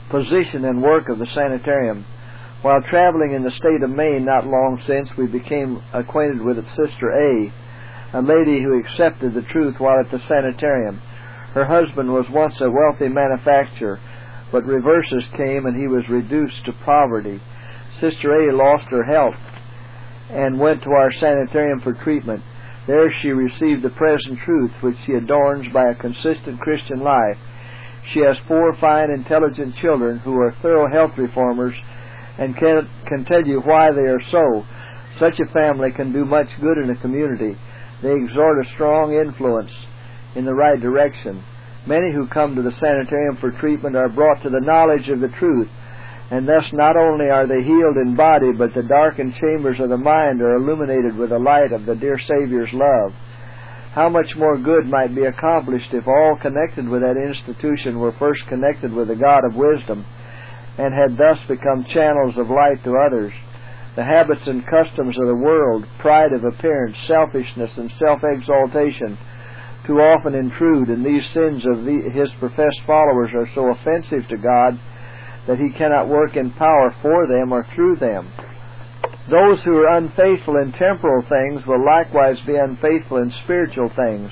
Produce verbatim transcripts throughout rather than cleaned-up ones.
position and work of the sanitarium. While traveling in the state of Maine not long since, we became acquainted with its Sister A, a lady who accepted the truth while at the sanitarium. Her husband was once a wealthy manufacturer, but reverses came and he was reduced to poverty. Sister A lost her health and went to our sanitarium for treatment. There she received the present truth, which she adorns by a consistent Christian life. She has four fine, intelligent children who are thorough health reformers and can, can tell you why they are so. Such a family can do much good in a community. They exert a strong influence in the right direction. Many who come to the sanitarium for treatment are brought to the knowledge of the truth, and thus not only are they healed in body, but the darkened chambers of the mind are illuminated with the light of the dear Savior's love. How much more good might be accomplished if all connected with that institution were first connected with the God of wisdom, and had thus become channels of light to others. The habits and customs of the world, pride of appearance, selfishness, and self-exaltation too often intrude, and these sins of the, His professed followers are so offensive to God that He cannot work in power for them or through them. Those who are unfaithful in temporal things will likewise be unfaithful in spiritual things.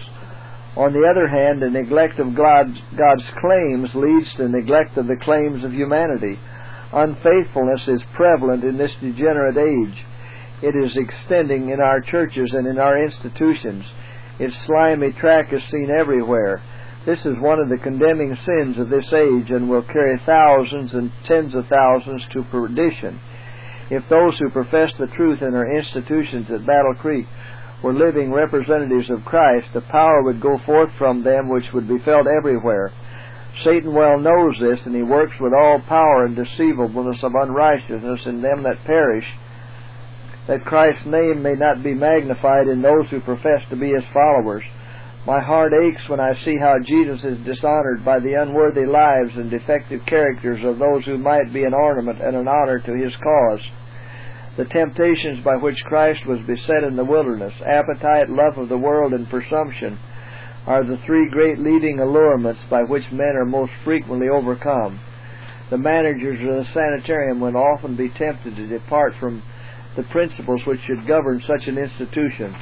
On the other hand, the neglect of God's, God's claims leads to neglect of the claims of humanity. Unfaithfulness is prevalent in this degenerate age. It is extending in our churches and in our institutions. Its slimy track is seen everywhere. This is one of the condemning sins of this age, and will carry thousands and tens of thousands to perdition. If those who profess the truth in our institutions at Battle Creek were living representatives of Christ, the power would go forth from them which would be felt everywhere. Satan well knows this, and he works with all power and deceivableness of unrighteousness in them that perish, that Christ's name may not be magnified in those who profess to be His followers. My heart aches when I see how Jesus is dishonored by the unworthy lives and defective characters of those who might be an ornament and an honor to His cause. The temptations by which Christ was beset in the wilderness, appetite, love of the world, and presumption, are the three great leading allurements by which men are most frequently overcome. The managers of the sanitarium would often be tempted to depart from the principles which should govern such an institution,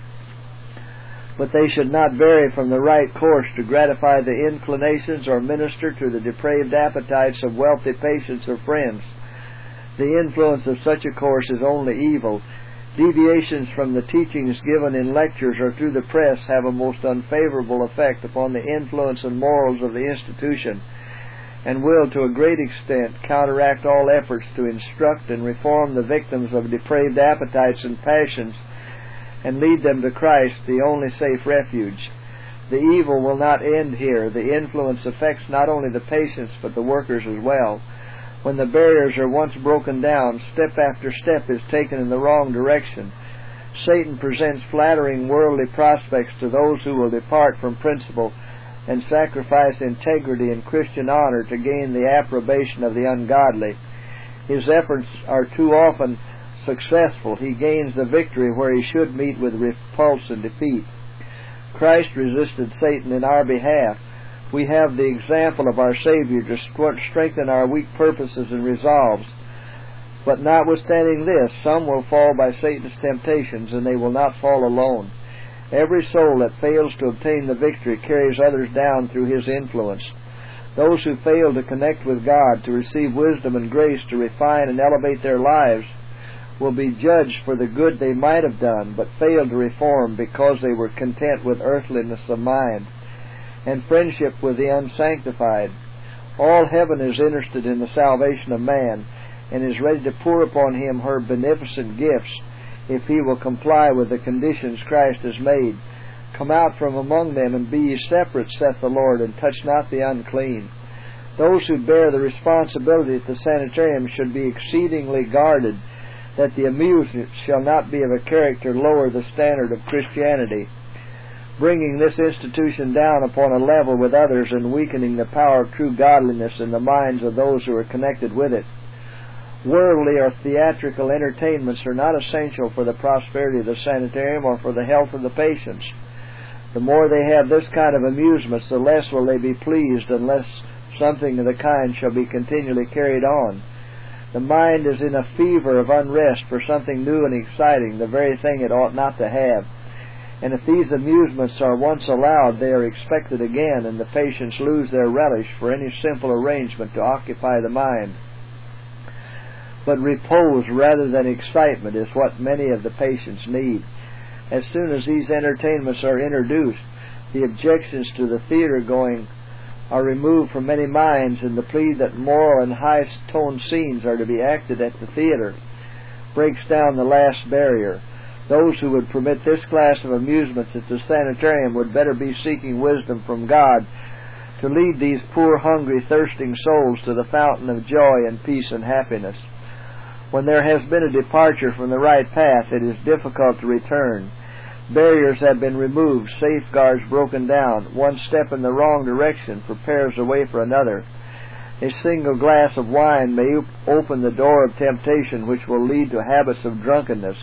but they should not vary from the right course to gratify the inclinations or minister to the depraved appetites of wealthy patients or friends. The influence of such a course is only evil. Deviations from the teachings given in lectures or through the press have a most unfavorable effect upon the influence and morals of the institution, and will to a great extent counteract all efforts to instruct and reform the victims of depraved appetites and passions, and lead them to Christ, the only safe refuge. The evil will not end here. The influence affects not only the patients but the workers as well. When the barriers are once broken down, step after step is taken in the wrong direction. Satan presents flattering worldly prospects to those who will depart from principle and sacrifice integrity and Christian honor to gain the approbation of the ungodly. His efforts are too often successful. He gains the victory where he should meet with repulse and defeat. Christ resisted Satan in our behalf. We have the example of our Savior to strengthen our weak purposes and resolves. But notwithstanding this, some will fall by Satan's temptations, and they will not fall alone. Every soul that fails to obtain the victory carries others down through his influence. Those who fail to connect with God, to receive wisdom and grace to refine and elevate their lives, will be judged for the good they might have done, but failed to reform because they were content with earthliness of mind and friendship with the unsanctified. All heaven is interested in the salvation of man, and is ready to pour upon him her beneficent gifts, if he will comply with the conditions Christ has made. Come out from among them, and be ye separate, saith the Lord, and touch not the unclean. Those who bear the responsibility at the sanitarium should be exceedingly guarded, that the amusement shall not be of a character lower the standard of Christianity, bringing this institution down upon a level with others and weakening the power of true godliness in the minds of those who are connected with it. Worldly or theatrical entertainments are not essential for the prosperity of the sanitarium or for the health of the patients. The more they have this kind of amusements, the less will they be pleased and less something of the kind shall be continually carried on. The mind is in a fever of unrest for something new and exciting, the very thing it ought not to have. And if these amusements are once allowed, they are expected again, and the patients lose their relish for any simple arrangement to occupy the mind. But repose rather than excitement is what many of the patients need. As soon as these entertainments are introduced, the objections to the theater going are removed from many minds, and the plea that moral and high-toned scenes are to be acted at the theater breaks down the last barrier. Those who would permit this class of amusements at the sanitarium would better be seeking wisdom from God to lead these poor, hungry, thirsting souls to the fountain of joy and peace and happiness. When there has been a departure from the right path, it is difficult to return. Barriers have been removed, safeguards broken down. One step in the wrong direction prepares the way for another. A single glass of wine may open the door of temptation which will lead to habits of drunkenness.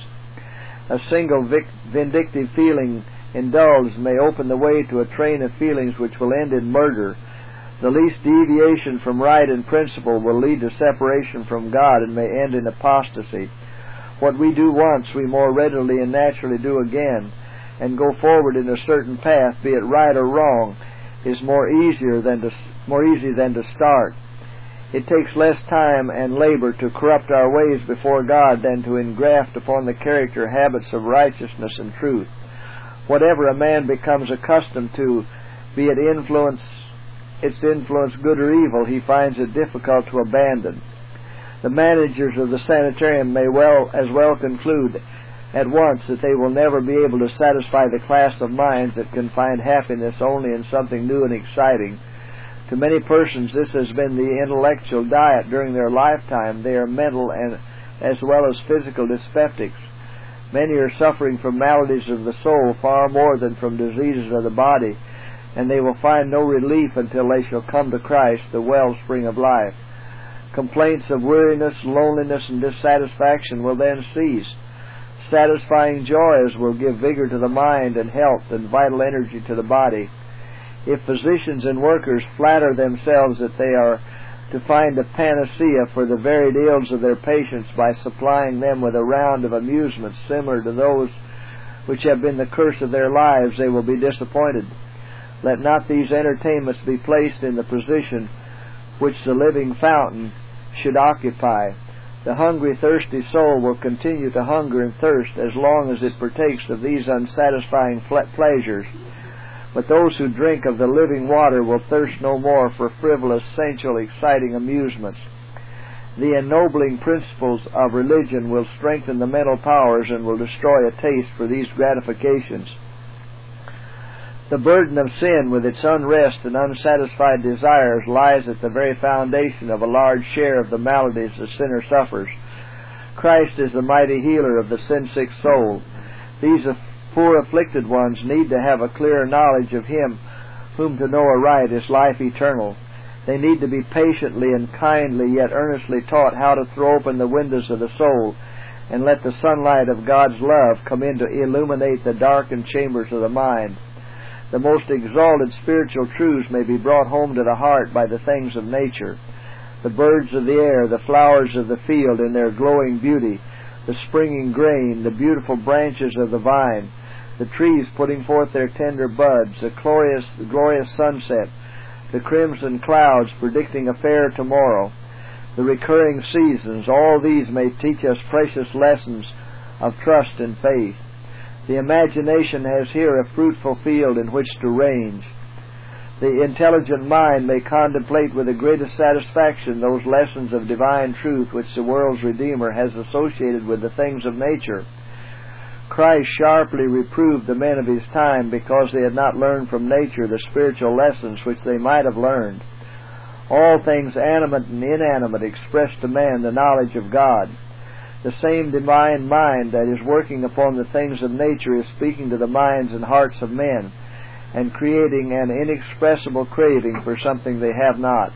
A single vic- vindictive feeling indulged may open the way to a train of feelings which will end in murder. The least deviation from right and principle will lead to separation from God and may end in apostasy. What we do once, we more readily and naturally do again, and go forward in a certain path, be it right or wrong, is more easier than to, more easy than to start. It takes less time and labor to corrupt our ways before God than to engraft upon the character habits of righteousness and truth. Whatever a man becomes accustomed to, be it influence, its influence good or evil, he finds it difficult to abandon. The managers of the sanitarium may well as well conclude at once that they will never be able to satisfy the class of minds that can find happiness only in something new and exciting. To many persons this has been the intellectual diet during their lifetime. They are mental and as well as physical dyspeptics. Many are suffering from maladies of the soul far more than from diseases of the body, and they will find no relief until they shall come to Christ, the wellspring of life. Complaints of weariness, loneliness, and dissatisfaction will then cease. Satisfying joys will give vigor to the mind and health and vital energy to the body. If physicians and workers flatter themselves that they are to find a panacea for the varied ills of their patients by supplying them with a round of amusements similar to those which have been the curse of their lives, they will be disappointed. Let not these entertainments be placed in the position which the living fountain should occupy. The hungry, thirsty soul will continue to hunger and thirst as long as it partakes of these unsatisfying pleasures. But those who drink of the living water will thirst no more for frivolous, sensual, exciting amusements. The ennobling principles of religion will strengthen the mental powers and will destroy a taste for these gratifications. The burden of sin with its unrest and unsatisfied desires lies at the very foundation of a large share of the maladies the sinner suffers. Christ is the mighty healer of the sin-sick soul. These poor afflicted ones need to have a clearer knowledge of Him whom to know aright is life eternal. They need to be patiently and kindly yet earnestly taught how to throw open the windows of the soul and let the sunlight of God's love come in to illuminate the darkened chambers of the mind. The most exalted spiritual truths may be brought home to the heart by the things of nature. The birds of the air, the flowers of the field in their glowing beauty, the springing grain, the beautiful branches of the vine, the trees putting forth their tender buds, the glorious, the glorious sunset, the crimson clouds predicting a fair tomorrow, the recurring seasons, all these may teach us precious lessons of trust and faith. The imagination has here a fruitful field in which to range. The intelligent mind may contemplate with the greatest satisfaction those lessons of divine truth which the world's Redeemer has associated with the things of nature. Christ sharply reproved the men of His time because they had not learned from nature the spiritual lessons which they might have learned. All things animate and inanimate express to man the knowledge of God. The same divine mind that is working upon the things of nature is speaking to the minds and hearts of men and creating an inexpressible craving for something they have not.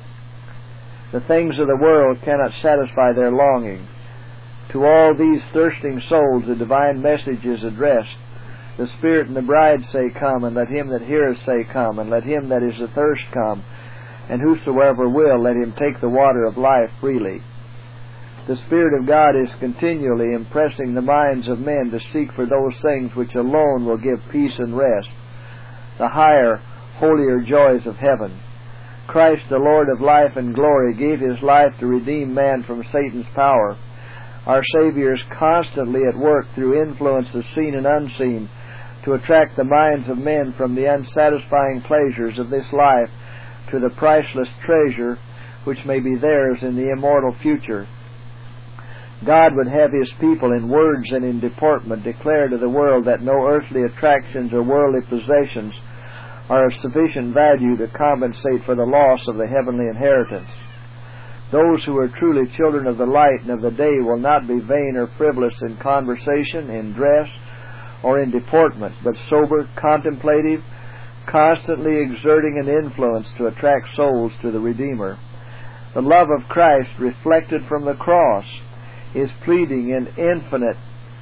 The things of the world cannot satisfy their longing. To all these thirsting souls the divine message is addressed. The Spirit and the bride say, "Come," and let him that heareth say, "Come," and let him that is athirst come. and whosoever will, let him take the water of life freely. The Spirit of God is continually impressing the minds of men to seek for those things which alone will give peace and rest, the higher, holier joys of heaven. Christ, the Lord of life and glory, gave His life to redeem man from Satan's power. Our Savior is constantly at work through influences seen and unseen to attract the minds of men from the unsatisfying pleasures of this life to the priceless treasure which may be theirs in the immortal future. God would have His people in words and in deportment declare to the world that no earthly attractions or worldly possessions are of sufficient value to compensate for the loss of the heavenly inheritance. Those who are truly children of the light and of the day will not be vain or frivolous in conversation, in dress, or in deportment, but sober, contemplative, constantly exerting an influence to attract souls to the Redeemer. The love of Christ, reflected from the cross, is pleading in infinite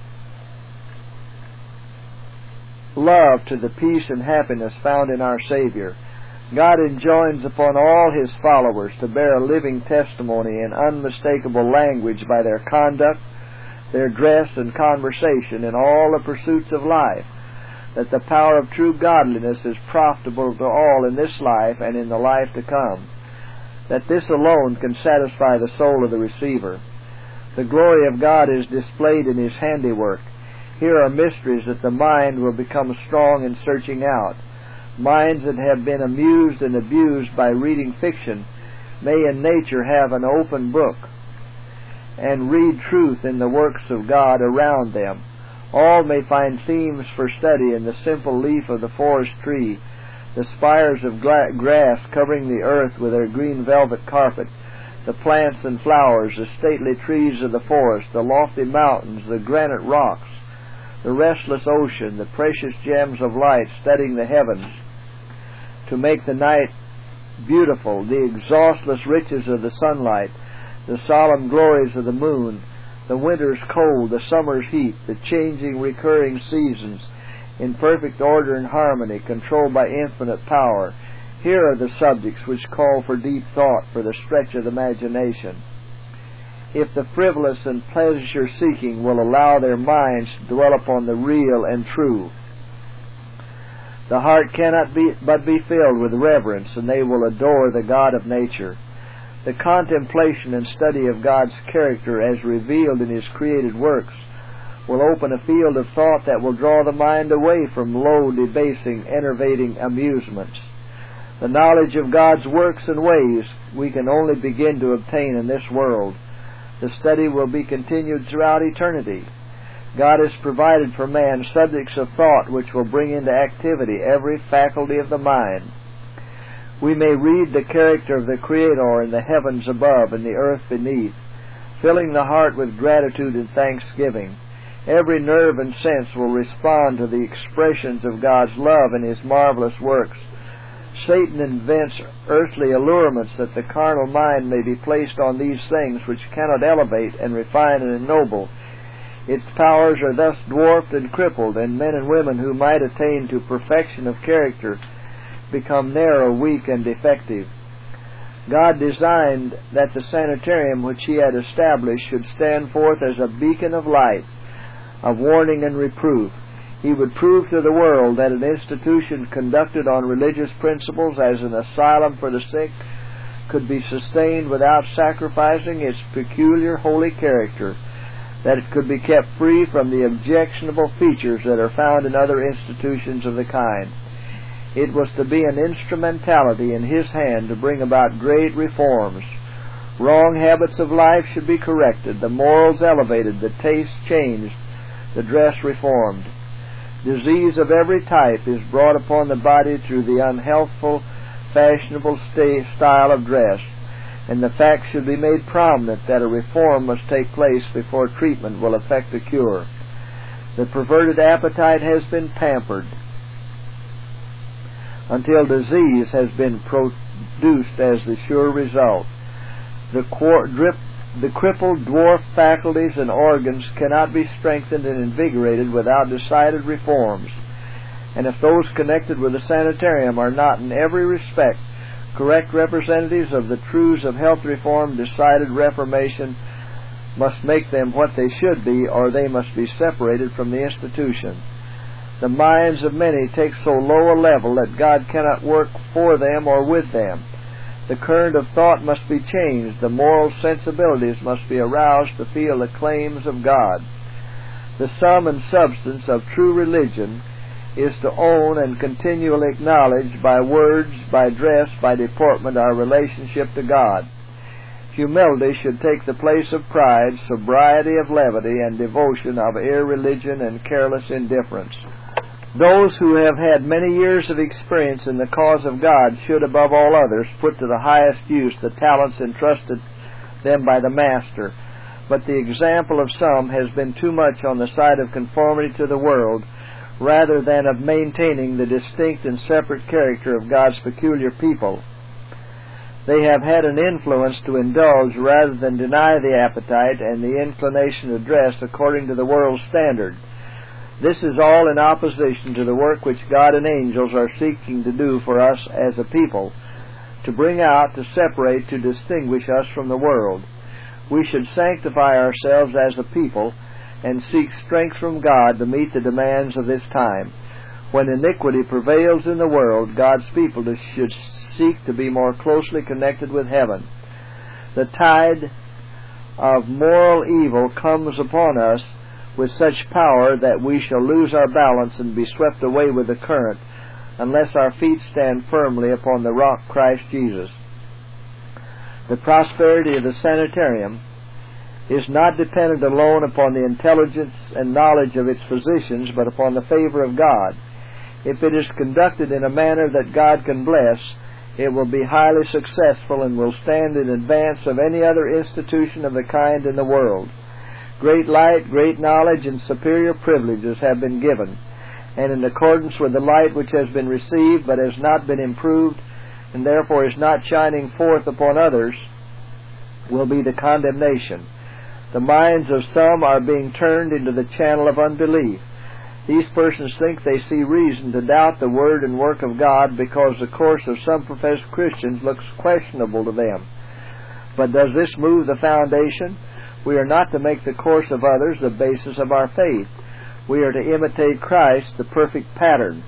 love to the peace and happiness found in our Savior. God enjoins upon all His followers to bear a living testimony in unmistakable language by their conduct, their dress, and conversation in all the pursuits of life, that the power of true godliness is profitable to all in this life and in the life to come, that this alone can satisfy the soul of the receiver. The glory of God is displayed in His handiwork. Here are mysteries that the mind will become strong in searching out. Minds that have been amused and abused by reading fiction may in nature have an open book and read truth in the works of God around them. All may find themes for study in the simple leaf of the forest tree, the spires of gra- grass covering the earth with their green velvet carpet, the plants and flowers, the stately trees of the forest, the lofty mountains, the granite rocks, the restless ocean, the precious gems of light studding the heavens to make the night beautiful, the exhaustless riches of the sunlight, the solemn glories of the moon, the winter's cold, the summer's heat, the changing, recurring seasons, in perfect order and harmony, controlled by infinite power. Here are the subjects which call for deep thought, for the stretch of the imagination. If the frivolous and pleasure-seeking will allow their minds to dwell upon the real and true, the heart cannot be, but be filled with reverence, and they will adore the God of nature. The contemplation and study of God's character as revealed in His created works will open a field of thought that will draw the mind away from low, debasing, enervating amusements. The knowledge of God's works and ways we can only begin to obtain in this world. The study will be continued throughout eternity. God has provided for man subjects of thought which will bring into activity every faculty of the mind. We may read the character of the Creator in the heavens above and the earth beneath, filling the heart with gratitude and thanksgiving. Every nerve and sense will respond to the expressions of God's love in His marvelous works. Satan invents earthly allurements that the carnal mind may be placed on these things which cannot elevate and refine and ennoble. Its powers are thus dwarfed and crippled, and men and women who might attain to perfection of character become narrow, weak, and defective. God designed that the sanitarium which He had established should stand forth as a beacon of light, of warning and reproof. He would prove to the world that an institution conducted on religious principles as an asylum for the sick could be sustained without sacrificing its peculiar holy character, that it could be kept free from the objectionable features that are found in other institutions of the kind. It was to be an instrumentality in His hand to bring about great reforms. Wrong habits of life should be corrected, the morals elevated, the taste changed, the dress reformed. Disease of every type is brought upon the body through the unhealthful, fashionable style of dress, and the fact should be made prominent that a reform must take place before treatment will effect a cure. The perverted appetite has been pampered until disease has been produced as the sure result. The, quar- drip, the crippled, dwarfed faculties and organs cannot be strengthened and invigorated without decided reforms, and if those connected with the sanitarium are not in every respect correct representatives of the truths of health reform, decided reformation must make them what they should be, or they must be separated from the institution. The minds of many take so low a level that God cannot work for them or with them. The current of thought must be changed. The moral sensibilities must be aroused to feel the claims of God. The sum and substance of true religion is to own and continually acknowledge by words, by dress, by deportment our relationship to God. Humility should take the place of pride, sobriety of levity, and devotion of irreligion and careless indifference. Those who have had many years of experience in the cause of God should, above all others, put to the highest use the talents entrusted them by the Master. But the example of some has been too much on the side of conformity to the world, rather than of maintaining the distinct and separate character of God's peculiar people. They have had an influence to indulge rather than deny the appetite and the inclination to dress according to the world's standard. This is all in opposition to the work which God and angels are seeking to do for us as a people, to bring out, to separate, to distinguish us from the world. We should sanctify ourselves as a people and seek strength from God to meet the demands of this time. When iniquity prevails in the world, God's people should seek to be more closely connected with heaven. The tide of moral evil comes upon us with such power that we shall lose our balance and be swept away with the current, unless our feet stand firmly upon the rock Christ Jesus. The prosperity of the sanitarium is not dependent alone upon the intelligence and knowledge of its physicians, but upon the favor of God. If it is conducted in a manner that God can bless, it will be highly successful and will stand in advance of any other institution of the kind in the world. Great light, great knowledge, and superior privileges have been given, and in accordance with the light which has been received but has not been improved, and therefore is not shining forth upon others, will be the condemnation. The minds of some are being turned into the channel of unbelief. These persons think they see reason to doubt the word and work of God because the course of some professed Christians looks questionable to them. But does this move the foundation? We are not to make the course of others the basis of our faith. We are to imitate Christ, the perfect pattern.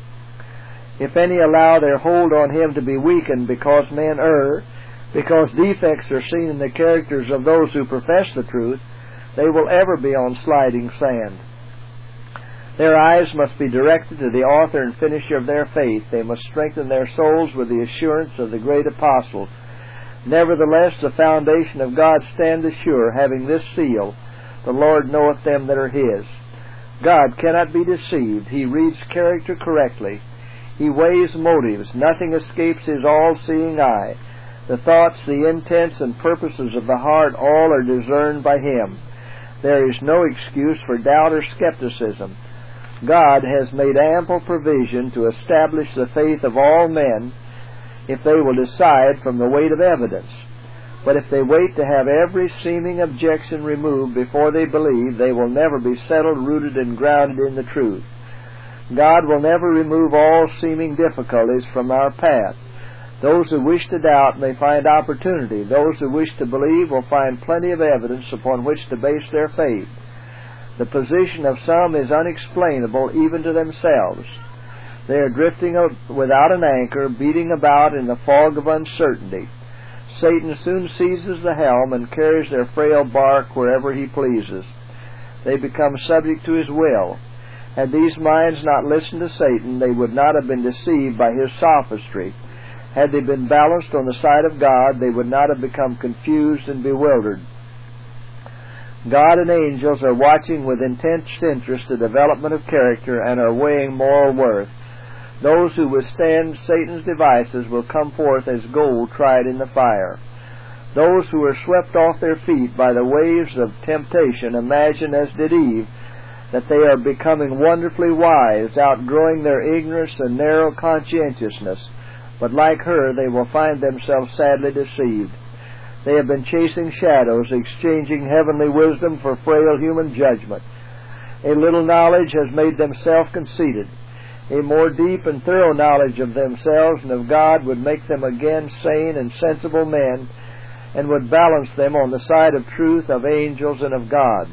If any allow their hold on Him to be weakened because men err, because defects are seen in the characters of those who profess the truth, they will ever be on sliding sand. Their eyes must be directed to the author and finisher of their faith. They must strengthen their souls with the assurance of the great apostle. Nevertheless, the foundation of God standeth sure, having this seal, the Lord knoweth them that are His. God cannot be deceived. He reads character correctly. He weighs motives. Nothing escapes His all-seeing eye. The thoughts, the intents, and purposes of the heart, all are discerned by Him. There is no excuse for doubt or skepticism. God has made ample provision to establish the faith of all men if they will decide from the weight of evidence. But if they wait to have every seeming objection removed before they believe, they will never be settled, rooted, and grounded in the truth. God will never remove all seeming difficulties from our path. Those who wish to doubt may find opportunity. Those who wish to believe will find plenty of evidence upon which to base their faith. The position of some is unexplainable even to themselves. They are drifting without an anchor, beating about in the fog of uncertainty. Satan soon seizes the helm and carries their frail bark wherever he pleases. They become subject to his will. Had these minds not listened to Satan, they would not have been deceived by his sophistry. Had they been balanced on the side of God, they would not have become confused and bewildered. God and angels are watching with intense interest the development of character and are weighing moral worth. Those who withstand Satan's devices will come forth as gold tried in the fire. Those who are swept off their feet by the waves of temptation imagine, as did Eve, that they are becoming wonderfully wise, outgrowing their ignorance and narrow conscientiousness. But like her, they will find themselves sadly deceived. They have been chasing shadows, exchanging heavenly wisdom for frail human judgment. A little knowledge has made them self-conceited. A more deep and thorough knowledge of themselves and of God would make them again sane and sensible men, and would balance them on the side of truth, of angels, and of God.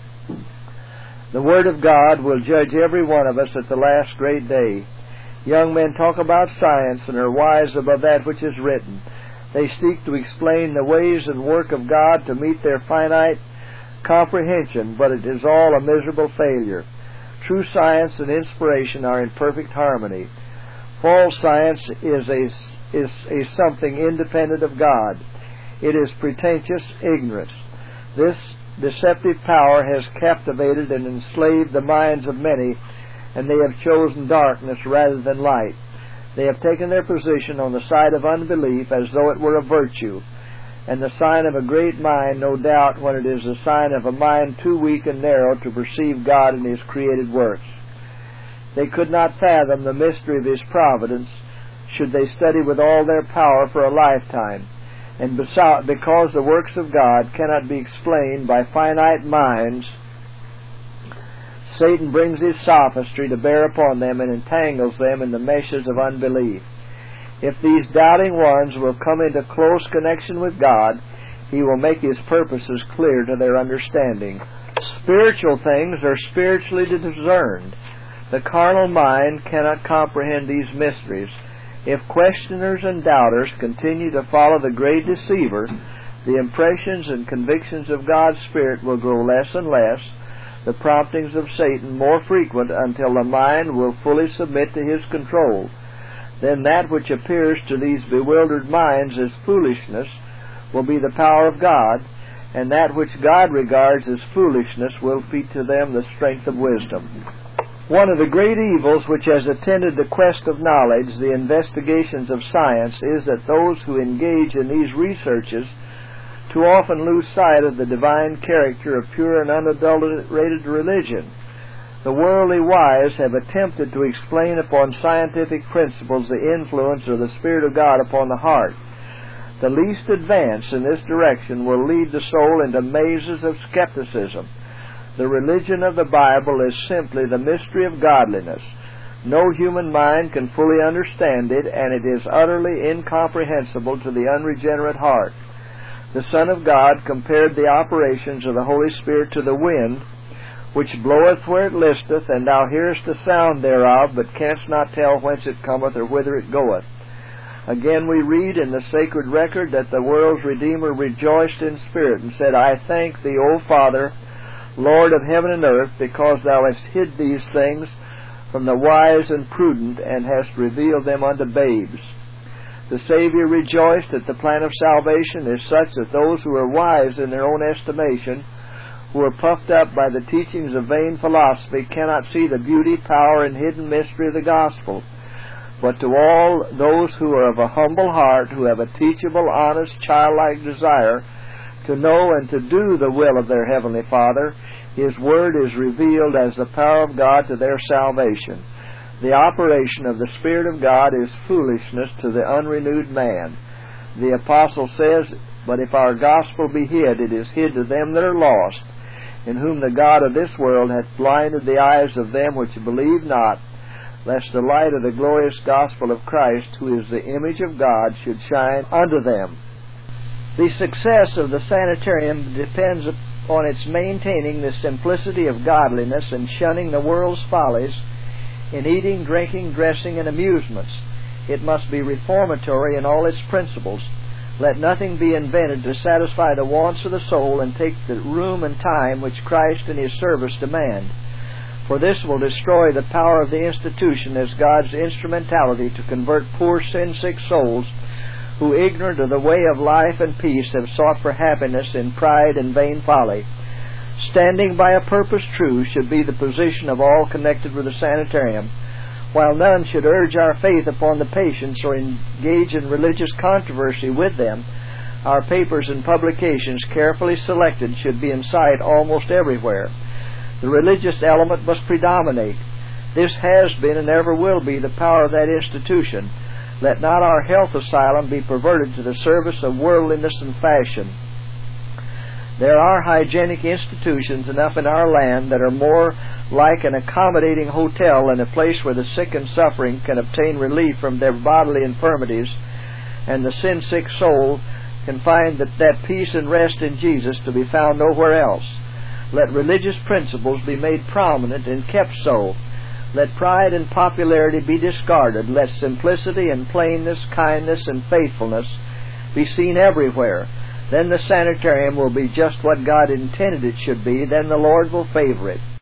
The Word of God will judge every one of us at the last great day. Young men talk about science and are wise above that which is written. They seek to explain the ways and work of God to meet their finite comprehension, but it is all a miserable failure. True science and inspiration are in perfect harmony. False science is a, is a something independent of God. It is pretentious ignorance. This deceptive power has captivated and enslaved the minds of many, and they have chosen darkness rather than light. They have taken their position on the side of unbelief as though it were a virtue, and the sign of a great mind, no doubt, when it is the sign of a mind too weak and narrow to perceive God in His created works. They could not fathom the mystery of His providence should they study with all their power for a lifetime. And because the works of God cannot be explained by finite minds, Satan brings his sophistry to bear upon them and entangles them in the meshes of unbelief. If these doubting ones will come into close connection with God, He will make His purposes clear to their understanding. Spiritual things are spiritually discerned. The carnal mind cannot comprehend these mysteries. If questioners and doubters continue to follow the great deceiver, the impressions and convictions of God's Spirit will grow less and less, the promptings of Satan more frequent, until the mind will fully submit to his control. Then that which appears to these bewildered minds as foolishness will be the power of God, and that which God regards as foolishness will be to them the strength of wisdom. One of the great evils which has attended the quest of knowledge, the investigations of science, is that those who engage in these researches too often lose sight of the divine character of pure and unadulterated religion. The worldly wise have attempted to explain upon scientific principles the influence of the Spirit of God upon the heart. The least advance in this direction will lead the soul into mazes of skepticism. The religion of the Bible is simply the mystery of godliness. No human mind can fully understand it, and it is utterly incomprehensible to the unregenerate heart. The Son of God compared the operations of the Holy Spirit to the wind, which bloweth where it listeth, and thou hearest the sound thereof, but canst not tell whence it cometh or whither it goeth. Again we read in the sacred record that the world's Redeemer rejoiced in spirit, and said, I thank thee, O Father, Lord of heaven and earth, because thou hast hid these things from the wise and prudent, and hast revealed them unto babes. The Savior rejoiced that the plan of salvation is such that those who are wise in their own estimation, who are puffed up by the teachings of vain philosophy, cannot see the beauty, power, and hidden mystery of the gospel. But to all those who are of a humble heart, who have a teachable, honest, childlike desire to know and to do the will of their Heavenly Father, His Word is revealed as the power of God to their salvation. The operation of the Spirit of God is foolishness to the unrenewed man. The Apostle says, But if our gospel be hid, it is hid to them that are lost, in whom the God of this world hath blinded the eyes of them which believe not, lest the light of the glorious gospel of Christ, who is the image of God, should shine unto them. The success of the sanitarium depends upon its maintaining the simplicity of godliness and shunning the world's follies in eating, drinking, dressing, and amusements. It must be reformatory in all its principles. Let nothing be invented to satisfy the wants of the soul and take the room and time which Christ and His service demand. For this will destroy the power of the institution as God's instrumentality to convert poor sin-sick souls who, ignorant of the way of life and peace, have sought for happiness in pride and vain folly. Standing by a purpose true should be the position of all connected with the sanitarium, while none should urge our faith upon the patients or engage in religious controversy with them. Our papers and publications, carefully selected, should be in sight almost everywhere. The religious element must predominate. This has been and ever will be the power of that institution. Let not our health asylum be perverted to the service of worldliness and fashion. There are hygienic institutions enough in our land that are more like an accommodating hotel than a place where the sick and suffering can obtain relief from their bodily infirmities, and the sin-sick soul can find that, that peace and rest in Jesus to be found nowhere else. Let religious principles be made prominent and kept so. Let pride and popularity be discarded. Let simplicity and plainness, kindness and faithfulness be seen everywhere. Then the sanitarium will be just what God intended it should be. Then the Lord will favor it.